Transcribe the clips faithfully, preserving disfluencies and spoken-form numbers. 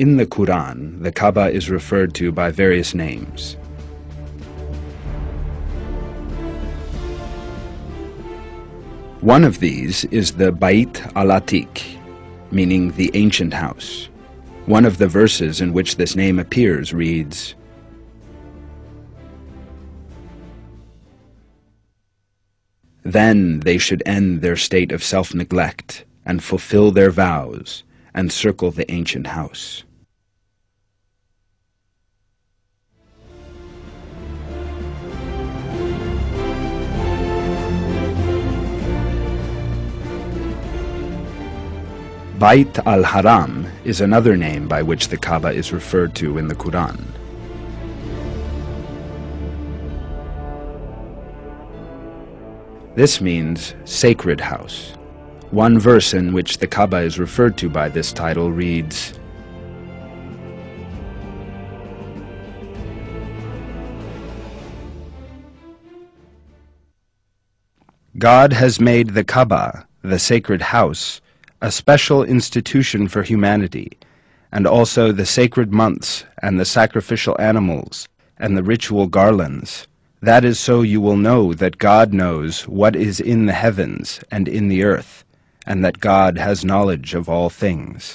In the Quran, the Kaaba is referred to by various names. One of these is the Bayt al-Atiq, meaning the ancient house. One of the verses in which this name appears reads, "Then they should end their state of self-neglect and fulfill their vows and circle the ancient house." Bayt al-Haram is another name by which the Kaaba is referred to in the Quran. This means sacred house. One verse in which the Kaaba is referred to by this title reads, "God has made the Kaaba, the sacred house, a special institution for humanity, and also the sacred months and the sacrificial animals and the ritual garlands. That is so you will know that God knows what is in the heavens and in the earth, and that God has knowledge of all things."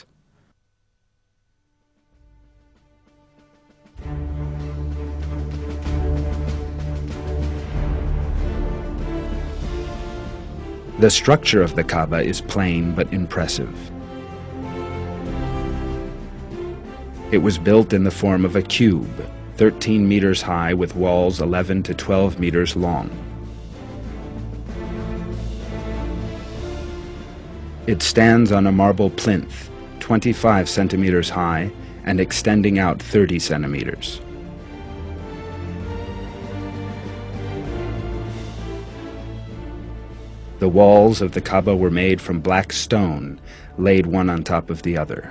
The structure of the Kaaba is plain but impressive. It was built in the form of a cube, thirteen meters high with walls eleven to twelve meters long. It stands on a marble plinth, twenty-five centimeters high and extending out thirty centimeters. The walls of the Kaaba were made from black stone, laid one on top of the other.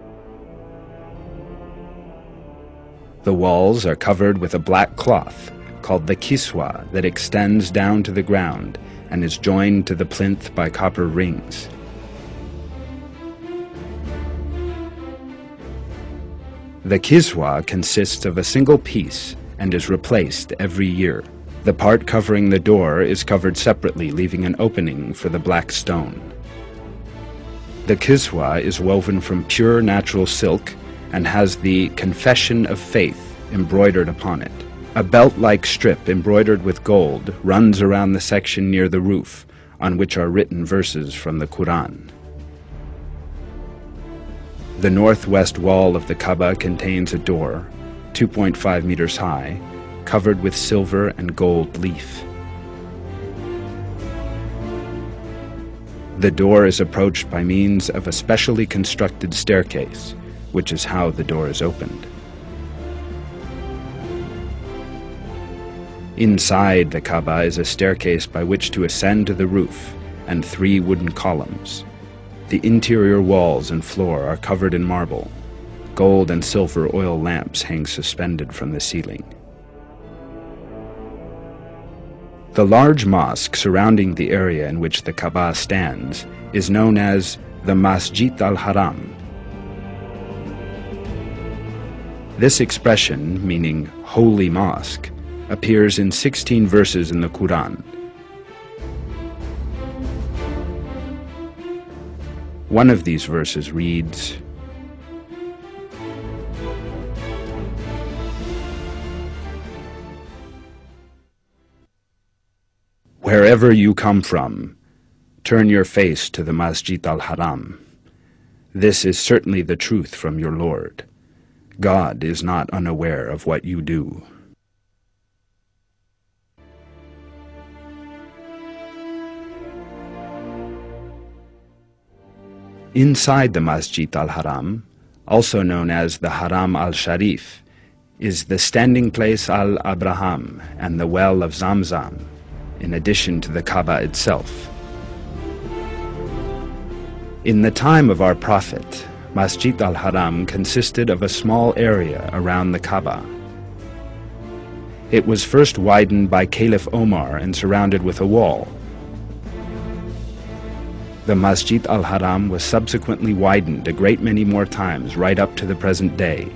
The walls are covered with a black cloth called the kiswa that extends down to the ground and is joined to the plinth by copper rings. The kiswa consists of a single piece and is replaced every year. The part covering the door is covered separately, leaving an opening for the black stone. The kiswa is woven from pure natural silk and has the Confession of Faith embroidered upon it. A belt-like strip embroidered with gold runs around the section near the roof, on which are written verses from the Quran. The northwest wall of the Kaaba contains a door, two point five meters high, covered with silver and gold leaf. The door is approached by means of a specially constructed staircase, which is how the door is opened. Inside the Kaaba is a staircase by which to ascend to the roof and three wooden columns. The interior walls and floor are covered in marble. Gold and silver oil lamps hang suspended from the ceiling. The large mosque surrounding the area in which the Kaaba stands is known as the Masjid al-Haram. This expression, meaning holy mosque, appears in sixteen verses in the Quran. One of these verses reads, "Wherever you come from, turn your face to the Masjid al-Haram. This is certainly the truth from your Lord. God is not unaware of what you do." Inside the Masjid al-Haram, also known as the Haram al-Sharif, is the standing place al-Abraham and the well of Zamzam, in addition to the Kaaba itself. In the time of our Prophet, Masjid al-Haram consisted of a small area around the Kaaba. It was first widened by Caliph Omar and surrounded with a wall. The Masjid al-Haram was subsequently widened a great many more times right up to the present day.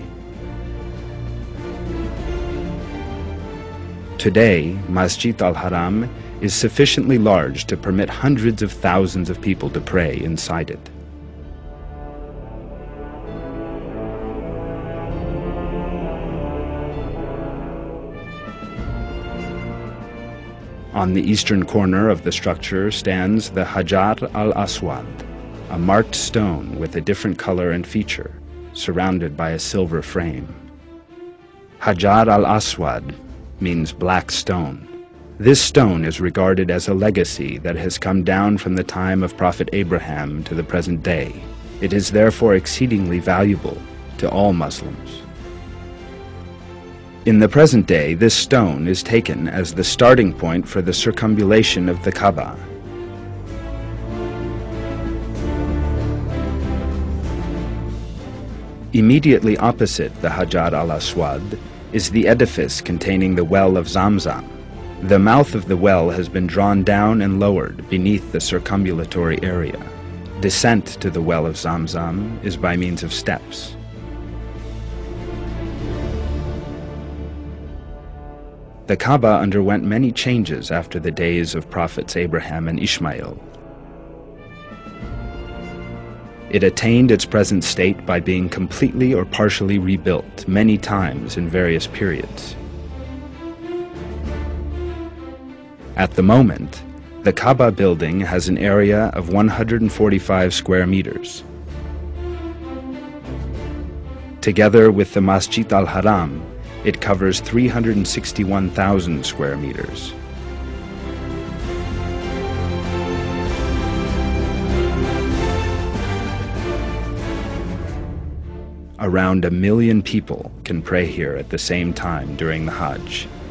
Today, Masjid al-Haram is sufficiently large to permit hundreds of thousands of people to pray inside it. On the eastern corner of the structure stands the Hajar al-Aswad, a marked stone with a different color and feature, surrounded by a silver frame. Hajar al-Aswad means black stone. This stone is regarded as a legacy that has come down from the time of Prophet Abraham to the present day. It is therefore exceedingly valuable to all Muslims. In the present day, this stone is taken as the starting point for the circumambulation of the Kaaba. Immediately opposite the Hajar al-Aswad is the edifice containing the well of Zamzam. The mouth of the well has been drawn down and lowered beneath the circumambulatory area. Descent to the well of Zamzam is by means of steps. The Kaaba underwent many changes after the days of Prophets Abraham and Ishmael. It attained its present state by being completely or partially rebuilt many times in various periods. At the moment, the Kaaba building has an area of one hundred forty-five square meters. Together with the Masjid al-Haram, it covers three hundred sixty-one thousand square meters. Around a million people can pray here at the same time during the Hajj.